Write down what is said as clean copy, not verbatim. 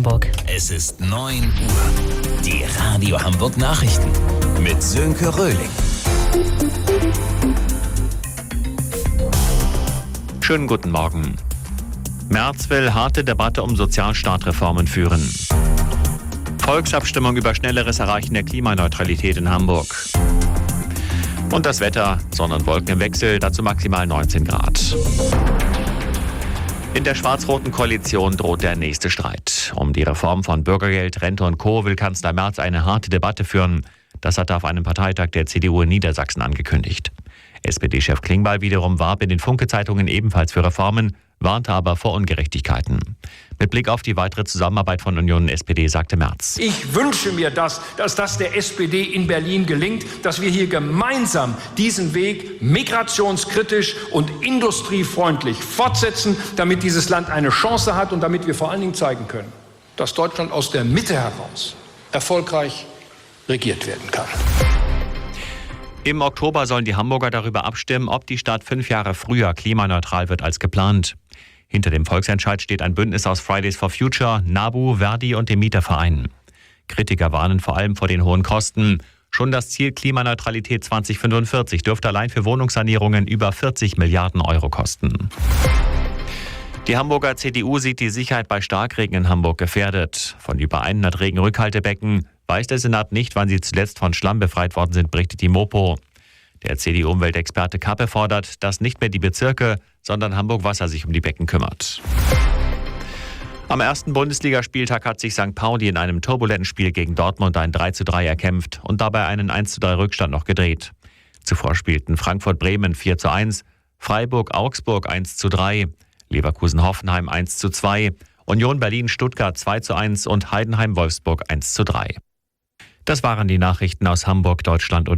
Hamburg. Es ist 9 Uhr. Die Radio Hamburg Nachrichten mit Sönke Röhling. Schönen guten Morgen. Merz will harte Debatte um Sozialstaatreformen führen. Volksabstimmung über schnelleres Erreichen der Klimaneutralität in Hamburg. Und das Wetter, Sonne und Wolken im Wechsel, dazu maximal 19 Grad. In der schwarz-roten Koalition droht der nächste Streit. Um die Reform von Bürgergeld, Rente und Co. will Kanzler Merz eine harte Debatte führen. Das hat er auf einem Parteitag der CDU in Niedersachsen angekündigt. SPD-Chef Klingbeil wiederum warb in den Funke-Zeitungen ebenfalls für Reformen, warnte aber vor Ungerechtigkeiten. Mit Blick auf die weitere Zusammenarbeit von Union und SPD sagte Merz: Ich wünsche mir, dass das der SPD in Berlin gelingt, dass wir hier gemeinsam diesen Weg migrationskritisch und industriefreundlich fortsetzen, damit dieses Land eine Chance hat und damit wir vor allen Dingen zeigen können, dass Deutschland aus der Mitte heraus erfolgreich regiert werden kann. Im Oktober sollen die Hamburger darüber abstimmen, ob die Stadt 5 Jahre früher klimaneutral wird als geplant. Hinter dem Volksentscheid steht ein Bündnis aus Fridays for Future, NABU, Verdi und dem Mieterverein. Kritiker warnen vor allem vor den hohen Kosten. Schon das Ziel Klimaneutralität 2045 dürfte allein für Wohnungssanierungen über 40 Milliarden Euro kosten. Die Hamburger CDU sieht die Sicherheit bei Starkregen in Hamburg gefährdet. Von über 100 Regenrückhaltebecken weiß der Senat nicht, wann sie zuletzt von Schlamm befreit worden sind, berichtet die Mopo. Der CDU-Umweltexperte Kappe fordert, dass nicht mehr die Bezirke, sondern Hamburg Wasser sich um die Becken kümmert. Am ersten Bundesligaspieltag hat sich St. Pauli in einem turbulenten Spiel gegen Dortmund ein 3:3 erkämpft und dabei einen 1:3 Rückstand noch gedreht. Zuvor spielten Frankfurt-Bremen 4:1, Freiburg-Augsburg 1:3, Leverkusen-Hoffenheim 1:2, Union Berlin-Stuttgart 2:1 und Heidenheim-Wolfsburg 1:3. Das waren die Nachrichten aus Hamburg, Deutschland und